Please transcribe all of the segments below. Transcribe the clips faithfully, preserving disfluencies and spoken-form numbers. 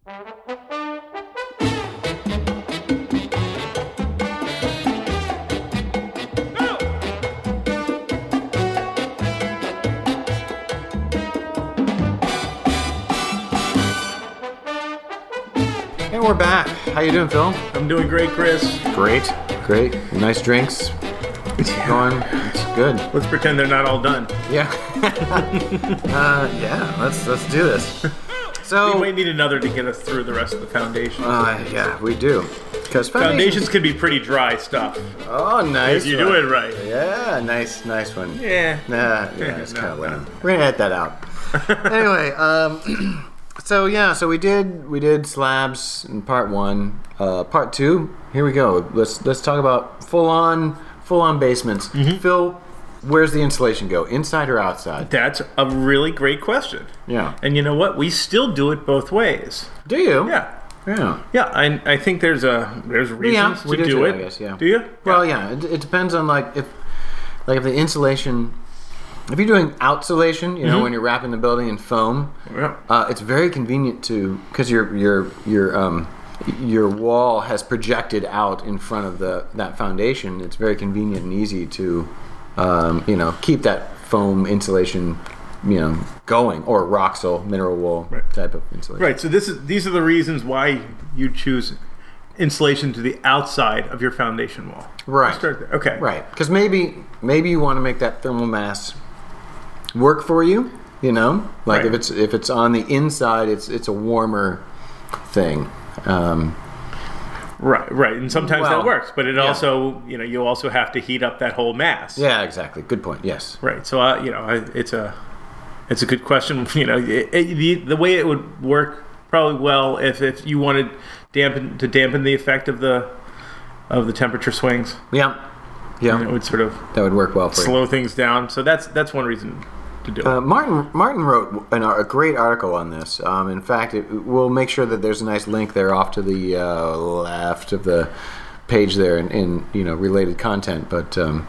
And we're back. How you doing, Phil? I'm doing great, Chris. Great, great. Nice drinks. It's going. It's good. Let's pretend they're not all done. Yeah. uh, yeah. Let's let's do this. So we might need another to get us through the rest of the foundation. Uh, yeah, we do. Because foundations, foundations can be pretty dry stuff. Oh, nice. If you one. do it right. Yeah, nice, nice one. Yeah. Nah, yeah, Yeah, it's no, kind of lame. no. We're gonna edit that out. Anyway, um. So yeah, so we did we did slabs in part one. Uh, part two, here we go. Let's let's talk about full on full on basements. Mm-hmm. Phil, where's the insulation go? Inside or outside? That's a really great question. Yeah. And you know what? We still do it both ways. Do you? Yeah. Yeah. Yeah, I, I think there's a there's reasons Yeah, to we do do too, it. I guess, yeah. Do you? Well, yeah. It, it depends on like if like if the insulation. If you're doing outsolation, you know, Mm-hmm. when you're wrapping the building in foam, Yeah. uh, it's very convenient to because your your your um your wall has projected out in front of the that foundation. It's very convenient and easy to um, you know keep that foam insulation you know going, or Roxol mineral wool Right. type of insulation. Right. So this is these are the reasons why you choose insulation to the outside of your foundation wall. Right. Let's start there. Okay. Right. Because maybe maybe you want to make that thermal mass work for you. You know, like Right. if it's if it's on the inside, it's it's a warmer thing. Um, Right, right, and sometimes Well, that works, but it yeah. also, you know, you also have to heat up that whole mass. yeah, exactly. Good point. Yes. Right. So, uh, you know, I, it's a, it's a good question. You know, it, it, the the way it would work probably well if, if you wanted dampen to dampen the effect of the, of the temperature swings. Yeah. Yeah. And it would sort of That would work well for you. slow things down. So that's that's one reason to do it. Uh, Martin Martin wrote an, a great article on this. Um, in fact, it, we'll make sure that there's a nice link there off to the uh, left of the page there in, in you know related content. But um,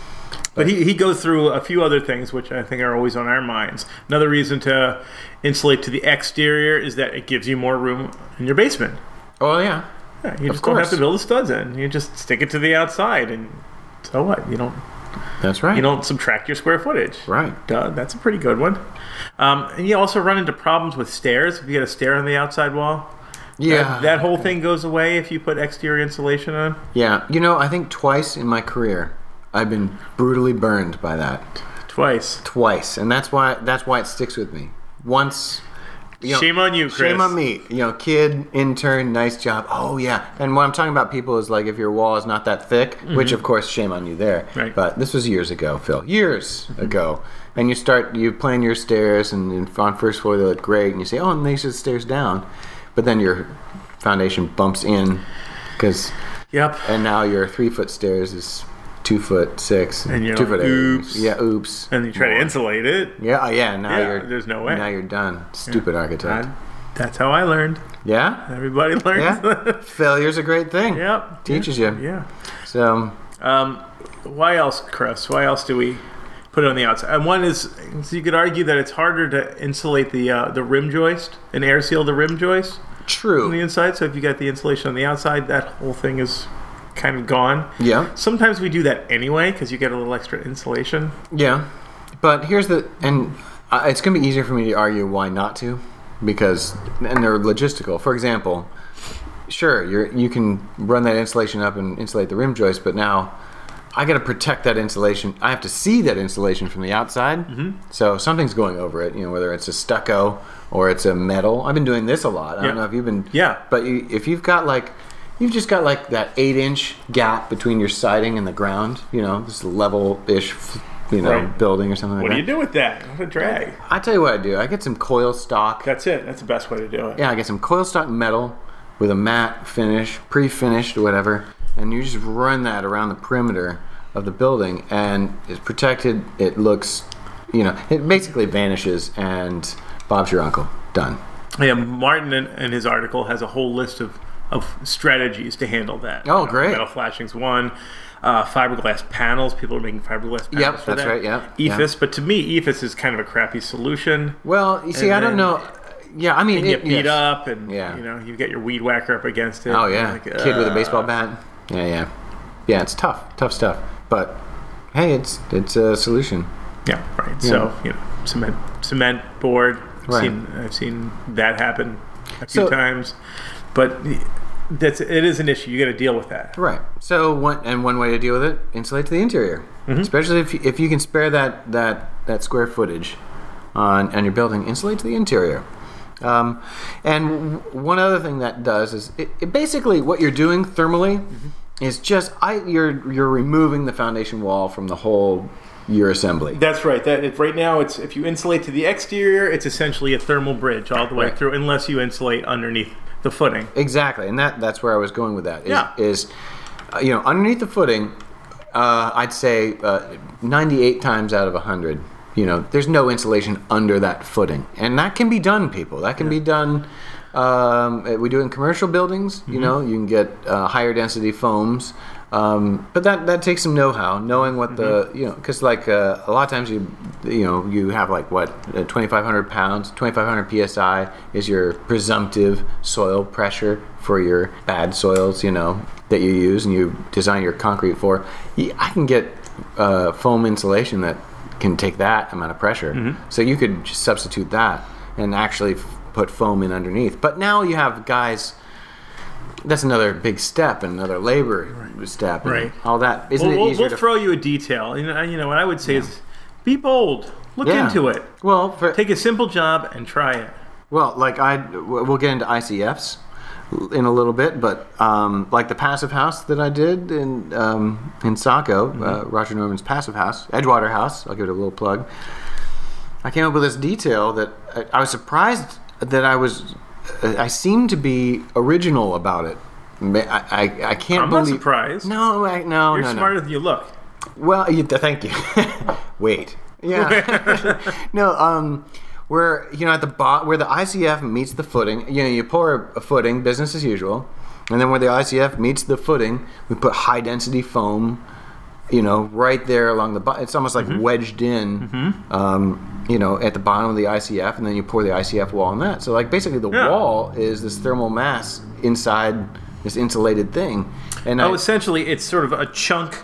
But he, he goes through a few other things which I think are always on our minds. Another reason to insulate to the exterior is that it gives you more room in your basement. oh yeah, Yeah, you Of just don't have course. to build the studs in. You just stick it to the outside, and so what? You don't that's right. you don't subtract your square footage. right. Duh, that's a pretty good one. Um, and you also run into problems with stairs. If you get a stair on the outside wall, Yeah. that, that whole thing goes away if you put exterior insulation on. yeah. You know, I think twice in my career, I've been brutally burned by that. Twice. Twice, and that's why that's why it sticks with me. Once. You know, Shame on you, Chris. Shame on me. You know, kid, intern, nice job. Oh, yeah. And what I'm talking about, people, is like if your wall is not that thick, which, of course, shame on you there. Right. But this was years ago, Phil. Years ago. And you start, you plan your stairs, and in- on first floor they look great, and you say, oh, and these are the stairs down. But then your foundation bumps in, because, Yep. and now your three-foot stairs is two foot six. And you're two like, foot eight. oops. Yeah, oops. And you try to More. insulate it. Yeah, oh, yeah. Now Yeah, you're. there's no way. Now you're done. Stupid architect. I- that's how I learned. Yeah. Everybody learns. Yeah. Failure's a great thing. Yep. Teaches yeah. you. Yeah. So. Um, why else, Chris? Why else do we put it on the outside? And one is, so you could argue that it's harder to insulate the uh, the rim joist and air seal the rim joist on the True. inside. So if you got the insulation on the outside, that whole thing is kind of gone. Yeah. Sometimes we do that anyway because you get a little extra insulation. Yeah. But here's the, and uh, it's going to be easier for me to argue why not to, because, and they're logistical. For example, sure, you're you can run that insulation up and insulate the rim joist, but now I got to protect that insulation. I have to see that insulation from the outside. Mm-hmm. So something's going over it. You know, whether it's a stucco or it's a metal. I've been doing this a lot. I Yeah. don't know if you've been. Yeah. But you, if you've got like. You've just got like that eight inch gap between your siding and the ground, you know, this level-ish, you know, Right. building or something like What that. do you do with that? What a drag. I tell you what I do. I get some coil stock. That's it. That's the best way to do it. Yeah, I get some coil stock metal with a matte finish, pre-finished or whatever, and you just run that around the perimeter of the building, and it's protected. It looks, you know, it basically vanishes, and Bob's your uncle. Done. Yeah, Martin in, in his article has a whole list of, of strategies to handle that. Oh, You know, great. Metal flashing's one. Uh, fiberglass panels. People are making fiberglass panels Yep, for that's that. right, yeah, E F I S, but to me, E F I S is kind of a crappy solution. Well, you see, And I don't then- know. Yeah, I mean, and you it, beat yes. up, and Yeah. you know you get your weed whacker up against it. Oh yeah, like, kid with a uh, baseball bat. Yeah, yeah, yeah. It's tough, tough stuff. But hey, it's it's a solution. Yeah, right. Yeah. So you know, cement, cement board. I've Right. seen, I've seen that happen a few So- times, but that's it is an issue. You got to deal with that. Right. So one and one way to deal with it, insulate the interior, especially if you, if you can spare that that that square footage on on your building, insulate the interior. Um, and w- one other thing that does is it, it basically what you're doing thermally is just I you're you're removing the foundation wall from the whole your assembly. That's right. That it, right now, it's if you insulate to the exterior, it's essentially a thermal bridge all the way Right. through, unless you insulate underneath the footing. Exactly, and that that's where I was going with that. Is, Yeah. is uh, you know, underneath the footing, uh, I'd say uh, ninety-eight times out of one hundred, you know, there's no insulation under that footing. And that can be done, people. That can be done. Um, we do it in commercial buildings, you know, you can get uh, higher density foams. Um, but that, that takes some know-how, knowing what the, you know, because like uh, a lot of times you, you know, you have like what, uh, twenty-five hundred pounds, twenty-five hundred P S I is your presumptive soil pressure for your bad soils, you know, that you use and you design your concrete for. Yeah, I can get uh, foam insulation that can take that amount of pressure. So you could just substitute that and actually f- put foam in underneath. But now you have guys. That's another big step and another labor step. And Right. all that. Isn't We'll, it we'll, easier we'll to throw you a detail. You know, you know what I would say is, be bold. Look Yeah. into it. Well, for, Take a simple job and try it. well, like I, we'll get into I C Fs in a little bit, but um, like the passive house that I did in um, in Saco, Mm-hmm. uh, Roger Norman's passive house, Edgewater House. I'll give it a little plug. I came up with this detail that I, I was surprised that I was. I seemed to be original about it. I, I, I can't I'm not believe. surprised. No, I, no, You're no, no. smarter than you look. Well, you, thank you. Wait. Yeah. no. Um. Where you know at the bot where the I C F meets the footing, you know, you pour a, a footing, business as usual, and then where the I C F meets the footing, we put high density foam. You know, right there along the bottom. It's almost like wedged in. Mm-hmm. Um, you know, at the bottom of the I C F, and then you pour the I C F wall on that. So, like, basically, the Yeah. wall is this thermal mass inside this insulated thing. And Oh, I, essentially, it's sort of a chunk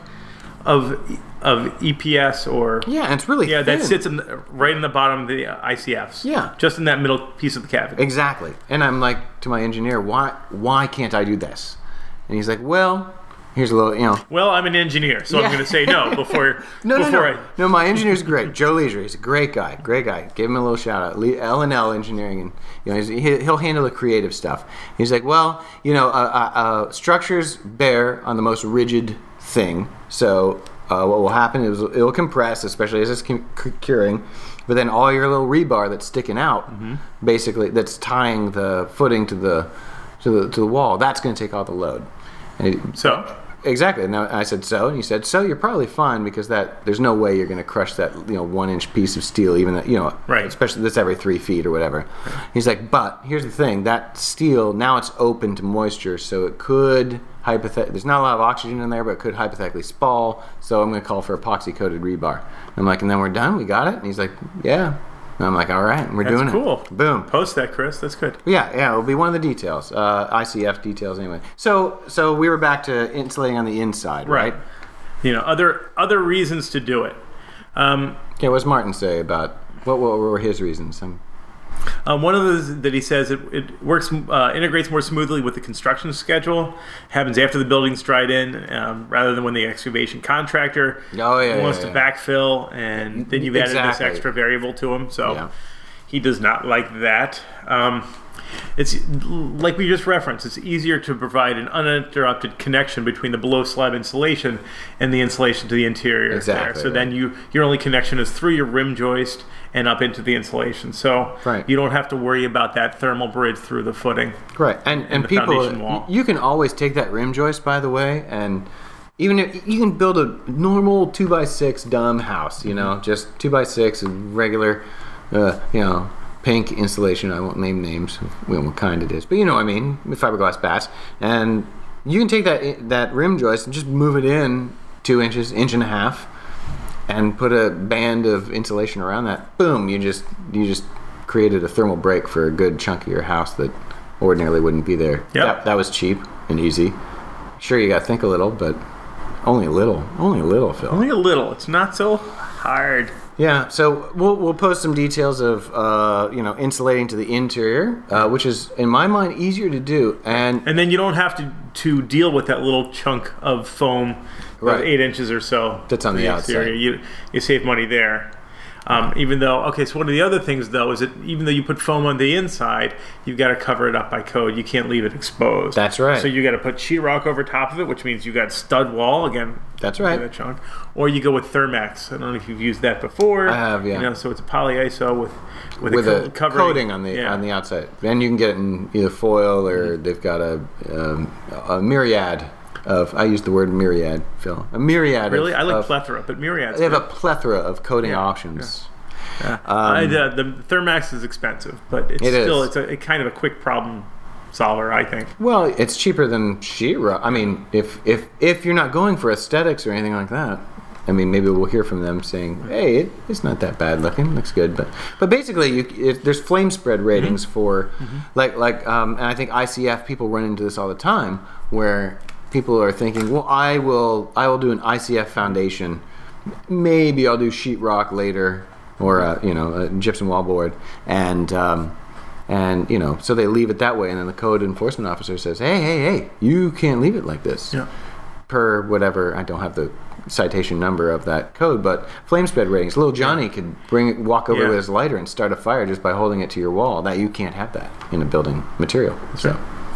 of of E P S or yeah, and it's really yeah thin. that sits in the, right in the bottom of the I C Fs. Yeah. just in that middle piece of the cavity. Exactly. And I'm like to my engineer, why why can't I do this? And he's like, well, here's a little, you know. Well, I'm an engineer, so Yeah. I'm going to say no before No, no, before no. I. No, my engineer's great. Joe Leisure. He's a great guy. Great guy. Give him a little shout out. Le- L and L Engineering, and you know, he's, he, he'll handle the creative stuff. He's like, well, you know, uh, uh, uh, structures bear on the most rigid thing. So uh, what will happen is it'll compress, especially as it's cu- curing. But then all your little rebar that's sticking out, basically, that's tying the footing to the to the to the wall, that's going to take all the load. And he- So Exactly. And I said so, and he said so. You're probably fine because that there's no way you're going to crush that you know one inch piece of steel, even that, you know, Right. especially that's every three feet or whatever. He's like, but here's the thing: that steel now it's open to moisture, so it could hypothet. There's not a lot of oxygen in there, but it could hypothetically spall. So I'm going to call for epoxy coated rebar. I'm like, and then we're done. We got it. And he's like, yeah. And I'm like, all right, we're That's doing cool. it. Boom. post that, Chris. That's good. Yeah, yeah, it'll be one of the details, uh, I C F details anyway. So, so we were back to insulating on the inside, right? You know, other other reasons to do it. Um, Okay, what's Martin say about what, what were his reasons? Um, Um, one of those that he says it, it works uh, integrates more smoothly with the construction schedule. Happens after the building's dried in, um, rather than when the excavation contractor Oh, yeah, wants yeah, to yeah. backfill, and then you've added Exactly. this extra variable to him. So Yeah. he does not like that. Um, it's like we just referenced. It's easier to provide an uninterrupted connection between the below slab insulation and the insulation to the interior. Exactly, There. So right. then you your only connection is through your rim joist and up into the insulation. So Right. you don't have to worry about that thermal bridge through the footing. right, and and the people, foundation wall. y- you can always take that rim joist, by the way, and even if you can build a normal two by six dumb house, you know, just two by six, regular, uh, you know. Pink insulation. I won't name names. We don't know what kind it is, but you know what I mean. With fiberglass bats, and you can take that that rim joist and just move it in two inches, inch and a half, and put a band of insulation around that. Boom! You just you just created a thermal break for a good chunk of your house that ordinarily wouldn't be there. Yep. That, that was cheap and easy. Sure, you got to think a little, but only a little. Only a little, Phil. Only a little. It's not so hard. Yeah, so we'll we'll post some details of uh, you know insulating to the interior, uh, which is in my mind easier to do, and And then you don't have to, to deal with that little chunk of foam, Right. right. eight inches or so. That's on the exterior. outside. You you save money there. Um, even though, okay, so one of the other things though is that even though you put foam on the inside, you've got to cover it up by code. You can't leave it exposed. That's right. So you got to put sheetrock over top of it, which means you got stud wall again. That's right. That chunk, or you go with Thermax. I don't know if you've used that before. I have, yeah. You know, so it's a polyiso with with, with a, a co- covering coating on the yeah. on the outside, and you can get it in either foil or Mm-hmm. they've got a um, a myriad of. I use the word myriad, Phil. A myriad. Really, of, I like of, plethora, but myriad. They have a plethora of coating Yeah, options. Yeah. I, uh, the Thermax is expensive, but it's It still is. it's a, a kind of a quick problem solver, I think. Well, it's cheaper than sheetrock. I mean, if if if you're not going for aesthetics or anything like that, I mean, maybe we'll hear from them saying, "Hey, it, it's not that bad looking. Looks good." But but basically, you, it, there's flame spread ratings Mm-hmm. for like like um, and I think I C F people run into this all the time where people are thinking, "Well, I will I will do an I C F foundation. Maybe I'll do sheetrock later." Or uh, you know, a gypsum wallboard, and um, and you know, so they leave it that way, and then the code enforcement officer says, "Hey, hey, hey, you can't leave it like this." Yeah. Per whatever, I don't have the citation number of that code, but flame spread ratings. Little Johnny could bring walk over Yeah. with his lighter and start a fire just by holding it to your wall. That you can't have that in a building material. So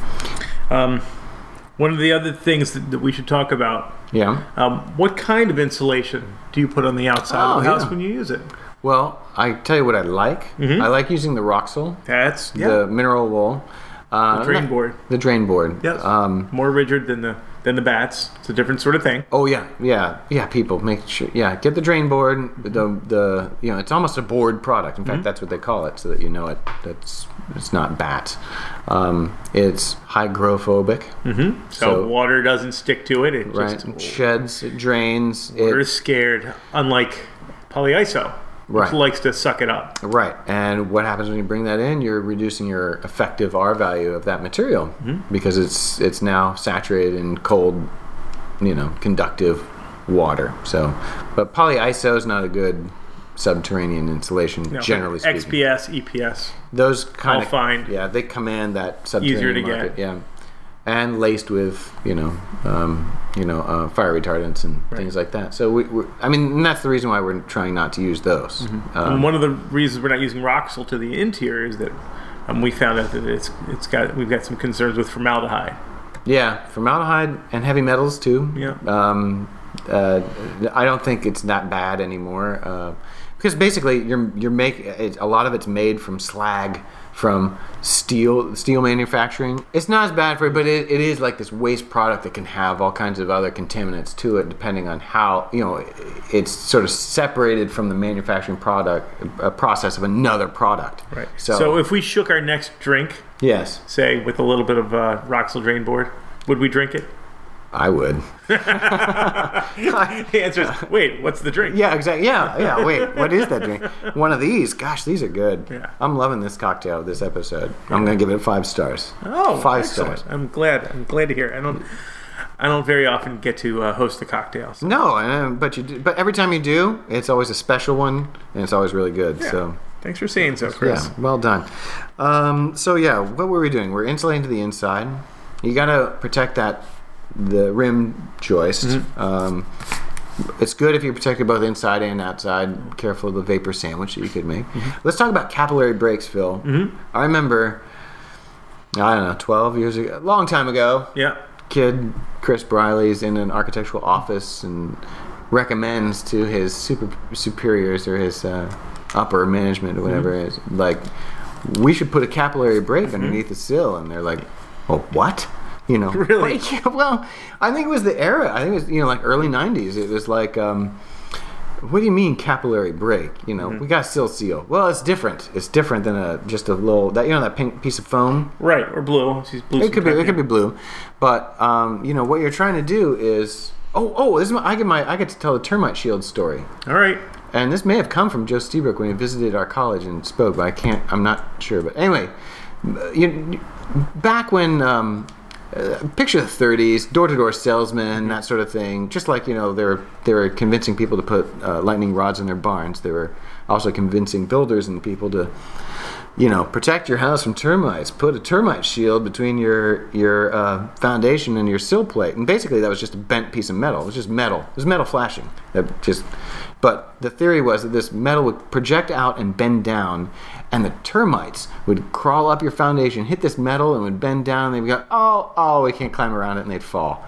Um, one of the other things that, that we should talk about. yeah. Um, what kind of insulation do you put on the outside Oh, of the house yeah. when you use it? Well, I tell you what I like. Mm-hmm. I like using the Roxol, That's yeah, the mineral wool. Uh, The drain not- board. The drain board. yes, Um, more rigid than the than the bats. It's a different sort of thing. Oh yeah, yeah, yeah. People make sure. Yeah, get the drain board. The the you know it's almost a board product. In fact, Mm-hmm. that's what they call it, so that you know it. That's it's not bat. Um, it's hygrophobic. Mm-hmm. So, So- water doesn't stick to it. It Right. just It sheds. It drains. water It, is scared. Unlike polyiso, Right. which likes to suck it up. right. And what happens when you bring that in? You're reducing your effective R value of that material Mm-hmm. because it's it's now saturated in cold, you know, conductive water. So, but polyiso is not a good subterranean insulation, No, generally speaking. X P S, E P S. Those kind All of fine. yeah, they command that subterranean Easier to market, get. yeah, and laced with you know, um, you know, uh, fire retardants and Right. things like that. So we, we, I mean, and that's the reason why we're trying not to use those. and Um, one of the reasons we're not using Roxol to the interior is that um, we found out that it's it's got we've got some concerns with formaldehyde. yeah, formaldehyde and heavy metals too. Yeah. Um, uh, I don't think it's that bad anymore uh, because basically you're you're make it, a lot of it's made from slag from steel steel manufacturing. It's not as bad for it, but it, it is like this waste product that can have all kinds of other contaminants to it, depending on how you know it's sort of separated from the manufacturing product uh, process of another product. Right. So, So, if we shook our next drink, yes, say with a little bit of uh, Roxol drain board, would we drink it? I would. The answer is wait. What's the drink? Yeah, exactly. Yeah, yeah. Wait, what is that drink? One of these. Gosh, these are good. Yeah. I'm loving this cocktail, this episode. I'm gonna give it five stars. Oh, five excellent. stars. I'm glad. I'm glad to hear it. I don't. I don't very often get to uh, host a cocktail. So. No, uh, but you do, but every time you do, it's always a special one, and it's always really good. Yeah. So Thanks for saying so, Chris. yeah, well done. Um, so yeah, what were we doing? We're insulating to the inside. You gotta protect that the rim joist. Mm-hmm. Um, it's good if you protect it both inside and outside. Careful of the vapor sandwich that you could make. Mm-hmm. Let's talk about capillary breaks, Phil. Mm-hmm. I remember, I don't know, twelve years ago, a long time ago, Yeah. kid Chris Briley's in an architectural office and recommends to his super superiors or his uh, upper management or whatever it is, like, we should put a capillary break underneath the sill. And they're like, oh, what? You know, Really? Like, yeah, well, I think it was the era. I think it was, you know, like early nineties. It was like, um, what do you mean capillary break? You know, we got sill seal. Well, it's different. It's different than a just a little that you know that pink piece of foam. Right. Or blue. She's blue. It could be it could be blue, but um, you know what you're trying to do is oh oh this is my, I get my I get to tell the termite shield story. All right. and this may have come from Joe Steebrook when he visited our college and spoke, but I can't, I'm not sure. But anyway, you, back when, um, uh, picture the thirties, door-to-door salesman, that sort of thing. Just like, you know, they were, they were convincing people to put uh, lightning rods in their barns. They were also convincing builders and people to, you know, protect your house from termites. Put a termite shield between your your uh, foundation and your sill plate. And basically, that was just a bent piece of metal. It was just metal. It was metal flashing. That just. But the theory was that this metal would project out and bend down, and the termites would crawl up your foundation, hit this metal, and would bend down. And they'd go, oh, oh, we can't climb around it, and they'd fall.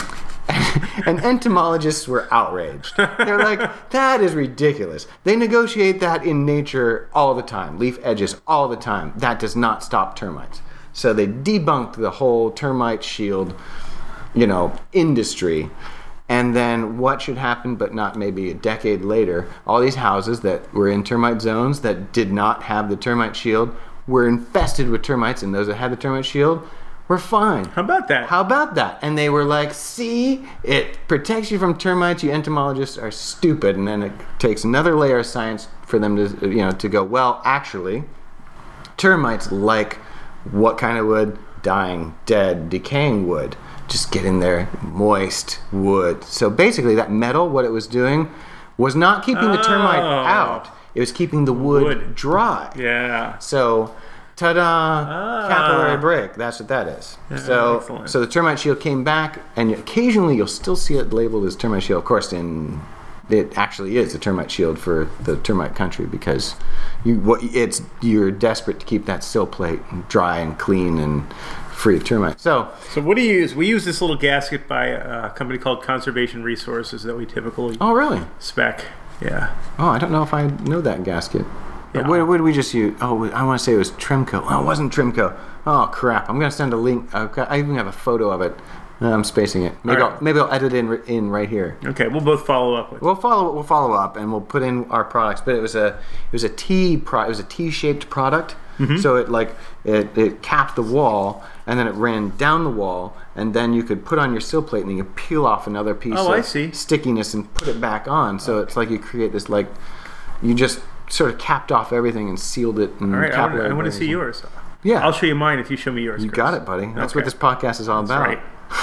And entomologists were outraged. They're like, that is ridiculous. They negotiate that in nature all the time, leaf edges all the time. That does not stop termites. So they debunked the whole termite shield, you know, industry. And then what should happen, but not maybe a decade later, all these houses that were in termite zones that did not have the termite shield were infested with termites, and those that had the termite shield were fine. How about that? How about that? And they were like, see, it protects you from termites. You entomologists are stupid. And then it takes another layer of science for them to, you know, to go, well, actually, termites like what kind of wood? Dying, dead, decaying wood. Just get in there, moist wood. So basically that metal, what it was doing, was not keeping the termite Oh. out. It was keeping the wood, Wood. dry. Yeah. So, ta-da, Ah. capillary break. That's what that is. Yeah, so, excellent. so the termite shield came back, and occasionally you'll still see it labeled as termite shield. Of course, in it actually is a termite shield for the termite country because you what it's you're desperate to keep that sill plate dry and clean and free of termites. So, So what do you use? We use this little gasket by a company called Conservation Resources that we typically oh really? spec. Yeah. Oh, I don't know if I know that gasket. Yeah. What, what did we just use? Oh, I want to say it was Trimco. Oh, it wasn't Trimco. Oh, crap. I'm going to send a link. Okay, I even have a photo of it. Uh, I'm spacing it. Maybe All right. I'll maybe I'll edit it in in right here. Okay, we'll both follow up with. We'll follow we'll follow up and we'll put in our products. But it was a it was a T pro, it was a T-shaped product. Mm-hmm. So it like it, it capped the wall and then it ran down the wall and then you could put on your sill plate and then you could peel off another piece Oh, of I see. stickiness and put it back on. So it's like you create this like you just sort of capped off everything and sealed it. And All right, I want, capillary I want to break. see yours. Yeah, I'll show you mine if you show me yours. you Chris. got it, buddy. That's Okay. what this podcast is all That's about. right.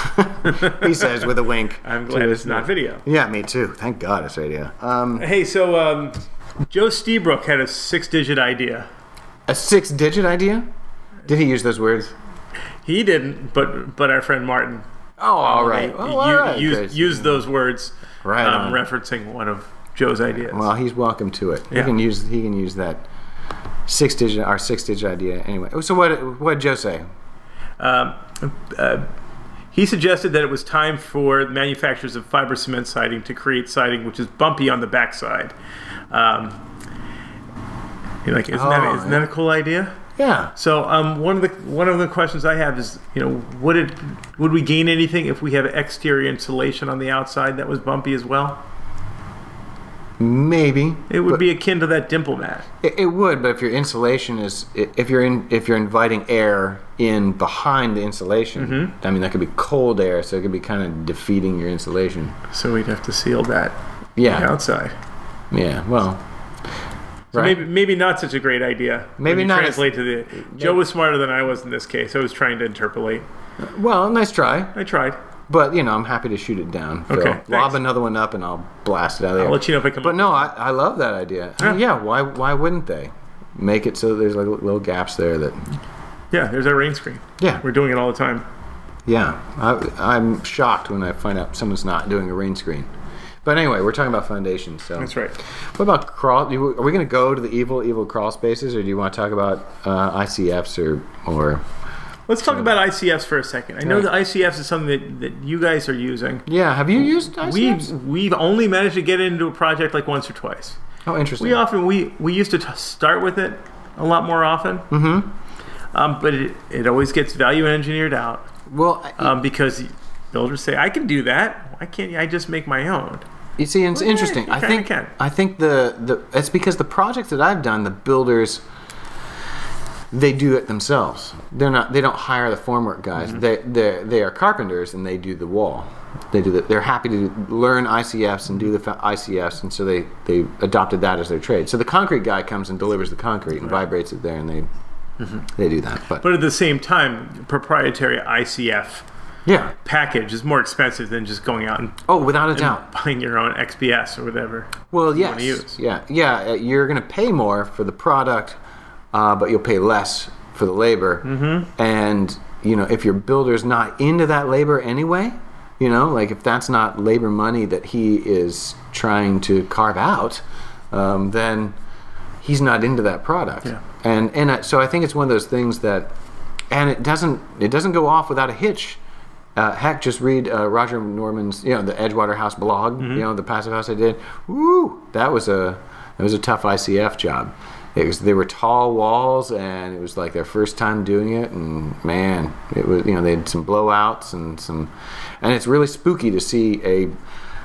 He says with a wink. I'm to glad his- it's not video. Yeah, me too. Thank God it's radio. Um, Hey, so um, Joe Steebrook had a six-digit idea. a six-digit idea? Did he use those words? He didn't, but but our friend Martin. Oh, all uh, right. u- Oh, all right. used, Good. used those words, Right um, on. referencing one of Joe's ideas. Well, he's welcome to it. He Yeah. can use he can use that six-digit our six-digit idea anyway. So what what did Joe say? Um, uh, he suggested that it was time for manufacturers of fiber cement siding to create siding which is bumpy on the backside. Um, you're like, isn't, Oh, that, isn't that yeah. a cool idea? Yeah. So um, one of the one of the questions I have is, you know, would it would we gain anything if we have exterior insulation on the outside that was bumpy as well? Maybe. It would but be akin to that dimple mat. It, it would, but if your insulation is if you're in if you're inviting air in behind the insulation, Mm-hmm. I mean that could be cold air, so it could be kind of defeating your insulation. So we'd have to seal that Yeah. outside. Yeah. Well. So right. maybe maybe not such a great idea. Maybe when you not as- Translate to the. Joe was smarter than I was in this case. I was trying to interpolate. Well, nice try. I tried. But you know, I'm happy to shoot it down. Phil. Okay, Lob thanks. another one up, and I'll blast it out of there. I'll let you know if I come. But no, I, I love that idea. I mean, Yeah. yeah, why why wouldn't they make it so there's like little gaps there that Yeah, there's our rain screen. yeah We're doing it all the time. yeah. I, I'm shocked when I find out someone's not doing a rain screen. But anyway, we're talking about foundations. So That's right. what about crawl? do you- Are we going to go to the evil evil crawl spaces, or do you want to talk about uh, I C Fs or or Let's talk about I C Fs for a second. I know Right. that I C Fs is something that, that you guys are using. yeah? Have you used I C Fs? We've we've only managed to get into a project like once or twice. Oh, interesting. We often we we used to t- start with it a lot more often. Mm-hmm. Um, but it it always gets value engineered out well, I- um, because builders say I can do that. Why can't I just make my own? You see, it's Well, yeah, interesting. you I kinda think can. I think the, the it's because the projects that I've done, the builders, they do it themselves. They're not. They don't hire the formwork guys. Mm-hmm. They they they are carpenters and they do the wall. They do the, They're happy to learn I C Fs and do the fa- I C Fs, and so they they adopted that as their trade. So the concrete guy comes and delivers the concrete and Right. vibrates it there, and they mm-hmm. they do that. But, But at the same time, proprietary I C F yeah. package is more expensive than just going out and Oh, without a doubt. buying your own X B S or whatever. Well, you yes. wanna use. Yeah, yeah. uh, You're going to pay more for the product, uh, but you'll pay less for the labor. Mm-hmm. And you know, if your builder's not into that labor anyway, you know, like if that's not labor money that he is trying to carve out, um, then he's not into that product. Yeah. And and I, so I think it's one of those things that, and it doesn't it doesn't go off without a hitch. Uh, heck, just read uh, Roger Norman's, you know, the Edgewater House blog, Mm-hmm. you know, the passive house I did. Woo, that was a that was a tough I C F job. It was they were tall walls, and it was like their first time doing it, and man, it was you know they had some blowouts and some, and it's really spooky to see a, you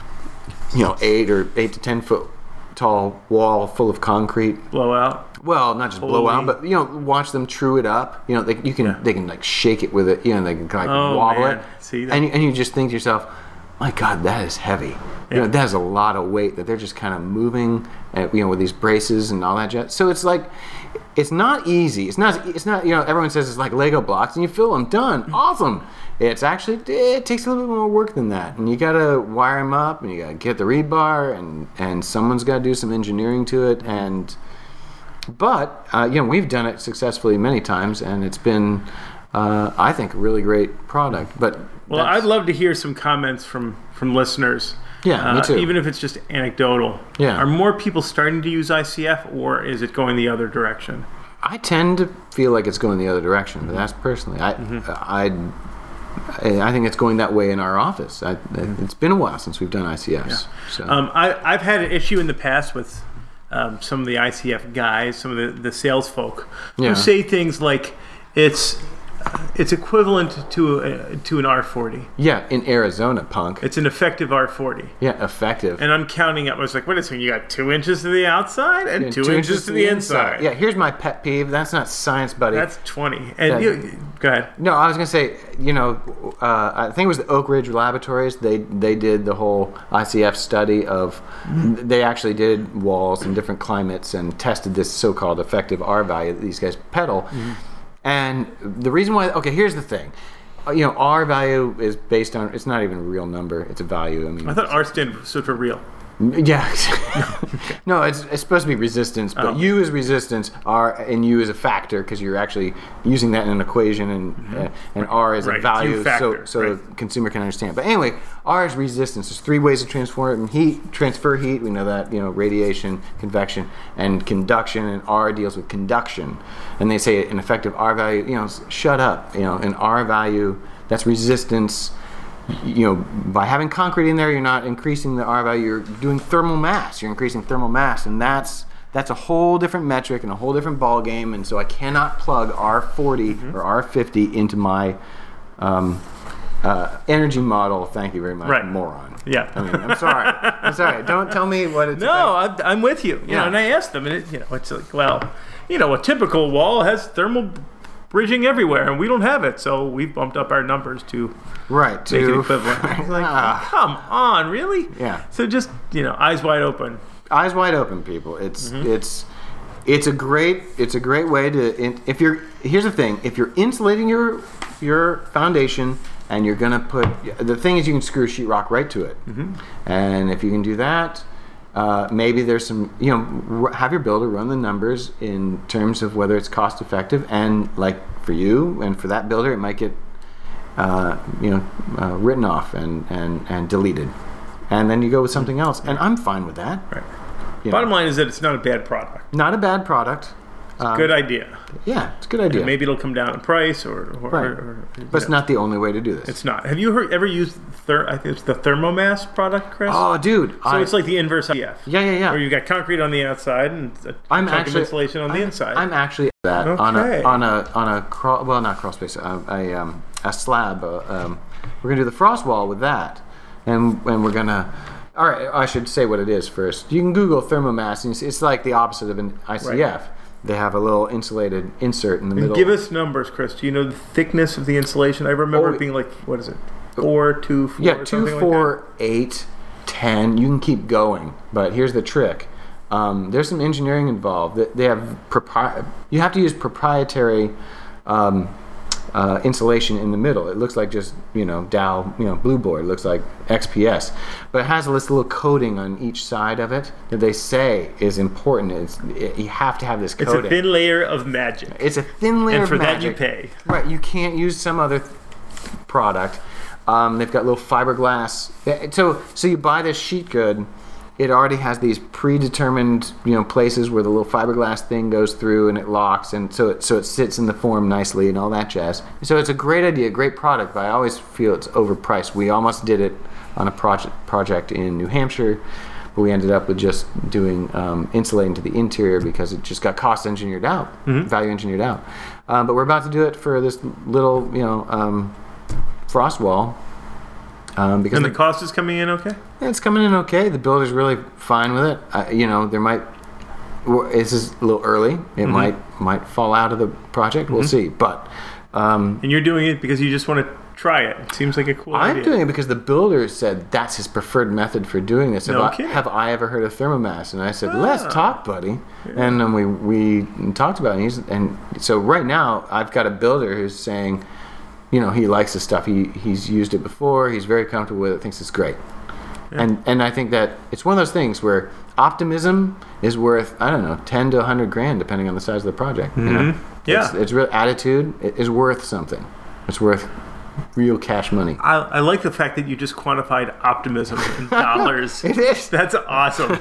know, eight or eight to ten foot tall wall full of concrete. Blowout. Well, not just blow out, but you know, watch them true it up. You know, they, you can Yeah. they can like shake it with it. You know, they can like Oh, wobble man. it. See that? and you, and you just think to yourself, my God, that is heavy. You Yeah. know, that is a lot of weight that they're just kind of moving. At, you know, with these braces and all that jazz. So it's like, it's not easy. It's not. It's not. You know, everyone says it's like Lego blocks, and you fill them. Done. Awesome. It's actually it takes a little bit more work than that, and you gotta wire them up, and you gotta get the rebar, and and someone's got to do some engineering to it, and. But uh, you know, we've done it successfully many times, and it's been, uh, I think, a really great product. But Well, that's- I'd love to hear some comments from, from listeners. Yeah, me uh, too. Even if it's just anecdotal. Yeah. Are more people starting to use I C F, or is it going the other direction? I tend to feel like it's going the other direction, but that's personally. I, I, I think it's going that way in our office. I, it's been a while since we've done I C Fs. So. Um, I, I've had an issue in the past with um, some of the I C F guys, some of the, the sales folk, Yeah. who say things like it's it's equivalent to a, to an R forty. Yeah, in Arizona, punk. It's an effective R forty. Yeah, effective. And I'm counting up. I was like, wait a second, you got two inches to the outside and Yeah, two, inches, to the inside. Yeah, here's my pet peeve. That's not science, buddy. That's twenty. And Yeah. you, go ahead. No, I was gonna say, you know, uh, I think it was the Oak Ridge Laboratories. They they did the whole I C F study of. They actually did walls in different climates and tested this so-called effective R value that these guys peddle. Mm-hmm. And the reason why, okay, here's the thing. Uh, You know, R value is based on. It's not even a real number. It's a value. I mean, I thought R stand stood for real. yeah. No, it's, it's supposed to be resistance, but Oh. U is resistance, R and U is a factor because you're actually using that in an equation, and uh, and R is Right, a value, U so factor, so right. the consumer can understand. But anyway, R is resistance. There's three ways to transform it: and heat, transfer heat. We know that, you know, radiation, convection, and conduction. And R deals with conduction. And they say an effective R value. You know, s- shut up. You know, an R value, that's resistance. You know, by having concrete in there, you're not increasing the R value. You're doing thermal mass. You're increasing thermal mass, and that's that's a whole different metric and a whole different ball game. And so I cannot plug R forty or R fifty into my um, uh, energy model. Thank you very much, Right. moron. Yeah. I mean, I'm sorry. I'm sorry. Don't tell me what it's. No, I'm, I'm with you. You Yeah. know, and I asked them, and it, you know, it's like, well, you know, a typical wall has thermal bridging everywhere, and we don't have it, so we've bumped up our numbers to right make it to equivalent. I was like, Ah. come on, really? Yeah. So just, you know, eyes wide open. Eyes wide open, people. It's Mm-hmm. it's it's a great it's a great way to in, if you're here's the thing, if you're insulating your your foundation and you're gonna put the thing is you can screw sheetrock right to it, Mm-hmm. and if you can do that, uh, maybe there's some, you know, r- have your builder run the numbers in terms of whether it's cost effective, and like for you and for that builder, it might get uh, you know uh, written off and, and and deleted, and then you go with something else, and I'm fine with that. Right. You Bottom know. line is that it's not a bad product. Not a bad product. Um, Good idea. Yeah, it's a good idea. Maybe it'll come down in price, or, or, Right. or, or but it's not the only way to do this. It's not. Have you heard, ever used ther- I think it's the Thermomass product, Chris? Oh, dude. so I, it's like the inverse I C F. yeah, yeah, yeah. Where you got concrete on the outside and a I'm chunk actually of insulation on the I'm, inside. I'm actually that on Okay. a on a on a crawl. Well, not crawl space. A, a um a slab. Uh, um, we're gonna do the frost wall with that, and and we're gonna. All right, I should say what it is first. You can Google Thermomass, and it's, it's like the opposite of an I C F. they have a little insulated insert in the middle. Give us numbers, Chris. Do you know the thickness of the insulation? I remember Oh, it being like, what is it? Four, two, four, Yeah, two, something four, like eight, ten. You can keep going, but here's the trick. Um, there's some engineering involved. They- They have propri- You have to use proprietary um, uh, insulation in the middle. It looks like just you know Dow, you know, Blue Board. It looks like X P S, but it has this little coating on each side of it that they say is important. It's it, you have to have this that. coating. It's a thin layer of magic. It's a thin layer And for of that you magic. pay. Right, you can't use some other th- product. Um, they've got little fiberglass. So, so you buy this sheet good. It already has these predetermined, you know, places where the little fiberglass thing goes through and it locks, and so it so it sits in the form nicely and all that jazz. So it's a great idea, great product, but I always feel it's overpriced. We almost did it on a project project in New Hampshire, but we ended up with just doing um, insulating to the interior because it just got cost engineered out, Mm-hmm. value engineered out. Um, but we're about to do it for this little, you know, um, frost wall. Um, because And the the- cost is coming in okay? yeah, it's coming in okay. The builder's really fine with it. Uh, you know, there might. w- This is a little early. It Mm-hmm. might might fall out of the project. We'll see. But um, And you're doing it because you just want to try it. It seems like a cool I'm idea. doing it because the builder said that's his preferred method for doing this. No have, I, kidding. have I ever heard of Thermomass? And I said, let's Ah. talk, buddy. And then we we talked about it. And, he's, and so right now, I've got a builder who's saying, you know, he likes the stuff. He he's used it before. He's very comfortable with it. Thinks it's great. And and I think that it's one of those things where optimism is worth, I don't know, ten to a hundred grand depending on the size of the project. You know? Yeah. It's, it's real attitude is worth something. It's worth real cash money. I, I like the fact that you just quantified optimism in dollars. It is. That's awesome.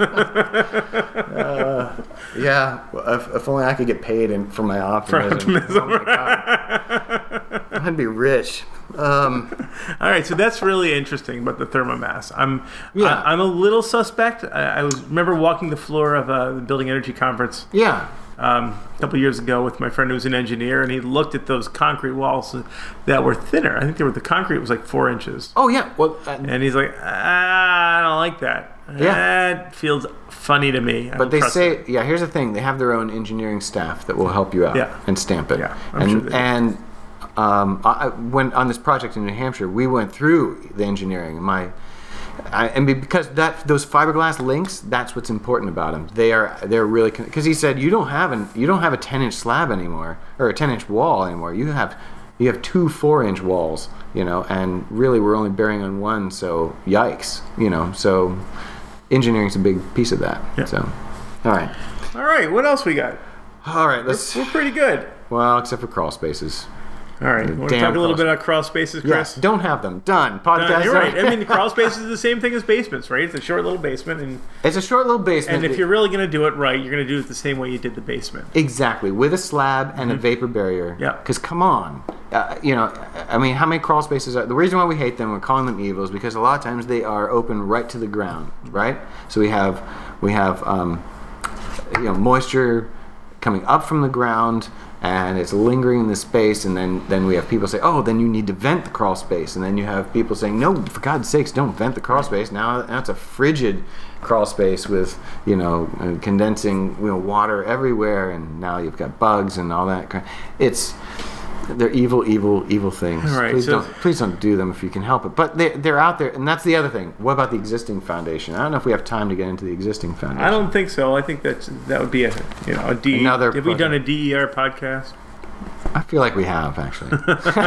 Yeah. Well, if, if only I could get paid in, for my optimism. optimism. Oh my God. I'd be rich. Um, All right, so that's really interesting about the Thermomass. I'm Yeah. I, I'm a little suspect. I, I was remember walking the floor of uh, the Building Energy Conference yeah. um, a couple years ago with my friend who's an engineer, and he looked at those concrete walls that were thinner. I think they were the concrete was like four inches, Oh yeah. Well, uh, and he's like, ah, I don't like that. Yeah. That feels funny to me. I but don't they trust say, it. yeah. Here's the thing: they have their own engineering staff that will help you out Yeah. and stamp it. Yeah, I'm and sure they do. and um, I, I- when on this project in New Hampshire, we went through the engineering. And my I, and because that those fiberglass links, that's what's important about them. They are they're really because he said you don't have an you don't have a ten inch slab anymore or a ten inch wall anymore. You have you have two four inch walls, you know, and really we're only bearing on one. So yikes, you know. So engineering's a big piece of that. Yeah. So all right, All right, what else we got? all right. Let's We're pretty good. well, except for crawl spaces. All right, want to Damn talk a little crawl bit about crawl spaces, Chris? Yes, don't have them. Done. Podcast. Uh, you're right. done. I mean, the crawl space is the same thing as basements, right? It's a short little basement, and It's a short little basement. and if you're really going to do it right, you're going to do it the same way you did the basement. Exactly, with a slab and a vapor barrier. Yeah. Because come on, uh, you know, I mean, how many crawl spaces are? The reason why we hate them, we're calling them evil, is because a lot of times they are open right to the ground, right? So we have we have um, you know moisture coming up from the ground. And it's lingering in the space, and then, then we have people say, "Oh, then you need to vent the crawl space." And then you have people saying, "No, for God's sakes, don't vent the crawl space." Now, now it's a frigid crawl space with you know uh, condensing you know water everywhere, and now you've got bugs and all that. kind- It's they're evil, evil, evil things. All right, please so- don't please don't do them if you can help it. But they they're out there, and that's the other thing. What about the existing foundation? I don't know if we have time to get into the existing foundation. I don't think so. I think that that would be a you know a D. Another have we project. done a D E R podcast? I feel like we have actually.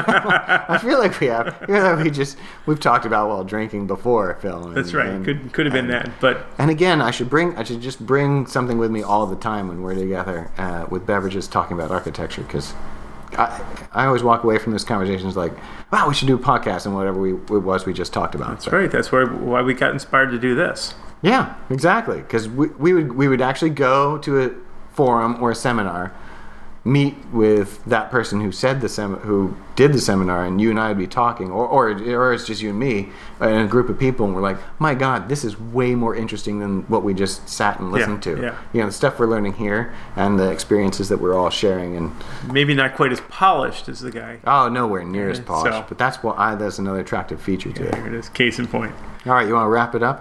I feel like we have. I feel like we just we've talked about while drinking before, Phil. and- That's right. and- could could have been that, but And again, I should bring. I should just bring something with me all the time when we're together uh, with beverages talking about architecture because. I, I always walk away from those conversations like, wow, we should do a podcast and whatever we, it was we just talked about. that's right. That's where why we got inspired to do this. Yeah, exactly. Because we, we would we would actually go to a forum or a seminar, meet with that person who said the sem- who did the seminar, and you and I would be talking, or or or it's just you and me and a group of people, and we're like, my God, this is way more interesting than what we just sat and listened Yeah, to. yeah. You know, the stuff we're learning here and the experiences that we're all sharing, and Maybe not quite as polished as the guy. oh, nowhere near as Yeah, polished. so- But that's what I that's another attractive feature to it. There it is. Case in point. All right, you want to wrap it up and.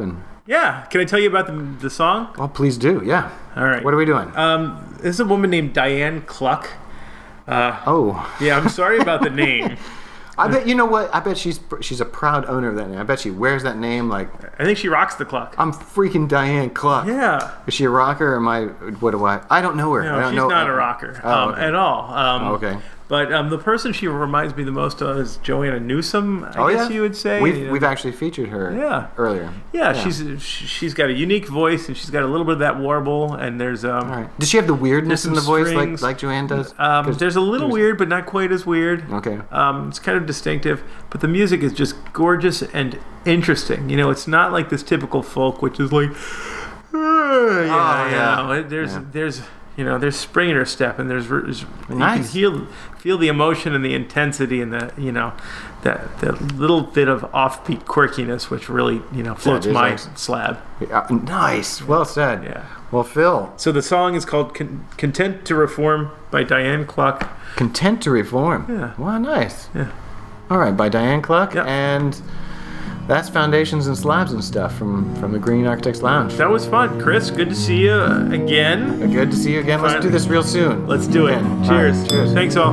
Yeah. Can I tell you about the, the song? Well, please do. Yeah. All right. What are we doing? Um, this is a woman named Diane Cluck. Uh, oh. Yeah, I'm sorry about the name. I bet you know what? I bet she's she's a proud owner of that name. I bet she wears that name like. I think she rocks the Cluck. I'm freaking Diane Cluck. Yeah. Is she a rocker or am I? What do I? I don't know her. No, I don't she's know. not a rocker Oh, um, okay. at all. Um, Oh, okay. But um, the person she reminds me the most of is Joanna Newsom, I Oh, guess yeah? you would say. We've, You know, we've actually featured her Yeah. earlier. yeah, she's she's got a unique voice, and she's got a little bit of that warble, and there's um, All right. Does she have the weirdness There's in the some voice like, strings. like Joanne does? um, 'Cause there's a little there's- weird, but not quite as weird. Okay. Um, it's kind of distinctive, but the music is just gorgeous and interesting. You know, it's not like this typical folk, which is like, yeah, Oh, yeah. you know, it- there's Yeah. there's you know there's spring in her step, and there's, there's Nice. you can feel feel the emotion and the intensity and the you know that that little bit of offbeat quirkiness, which really you know floats is my nice. slab. Yeah, nice. Well said. Yeah. Well, Phil, So the song is called Con- "Content to Reform" by Diane Cluck. content to reform. Yeah. Wow, nice. Yeah. All right, by Diane Cluck, Yep. and that's Foundations and Slabs and stuff from from the Green Architects Lounge. That was fun, Chris. Good to see you again. Good to see you again. Let's Fine. do this real soon. Let's do it. Again. Cheers. All right, cheers. Thanks all.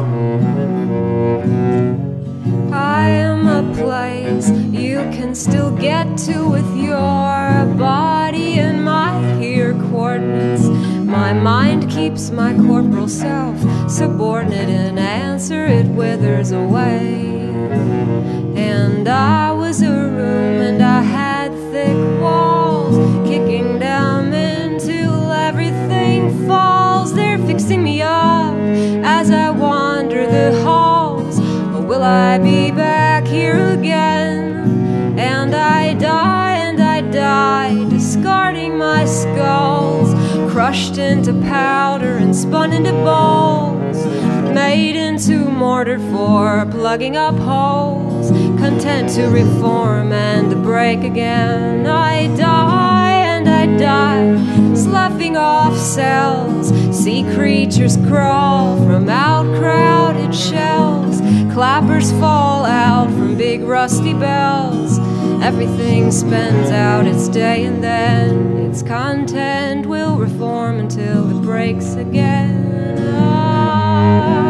I am a place you can still get to with your body and my here coordinates. My mind keeps my corporal self subordinate, and answer it withers away. And I was a room and I had thick walls kicking down until everything falls. They're fixing me up as I wander the halls. Will I be back here again? And I die and I die, discarding my skulls, crushed into powder and spun into balls, made into mortar for plugging up holes, content to reform and break again. I die and I die, sloughing off cells, see creatures crawl from out-crowded shells, clappers fall out from big rusty bells. Everything spends out its day and then its content will reform until it breaks again. Ah.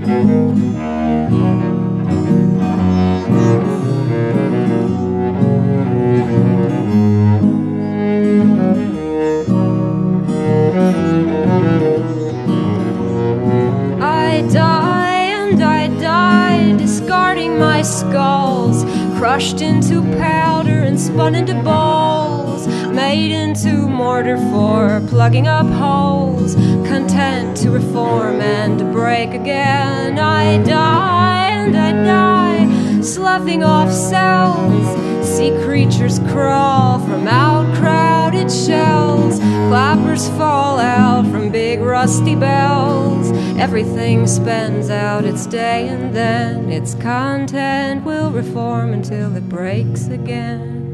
I die and I die, discarding my skulls, crushed into powder and spun into balls, made into mortar for plugging up holes, content to reform and to break again. I die and I die, sloughing off cells, see creatures crawl from out-crowded shells, clappers fall out from big rusty bells. Everything spends out its day and then its content will reform until it breaks again.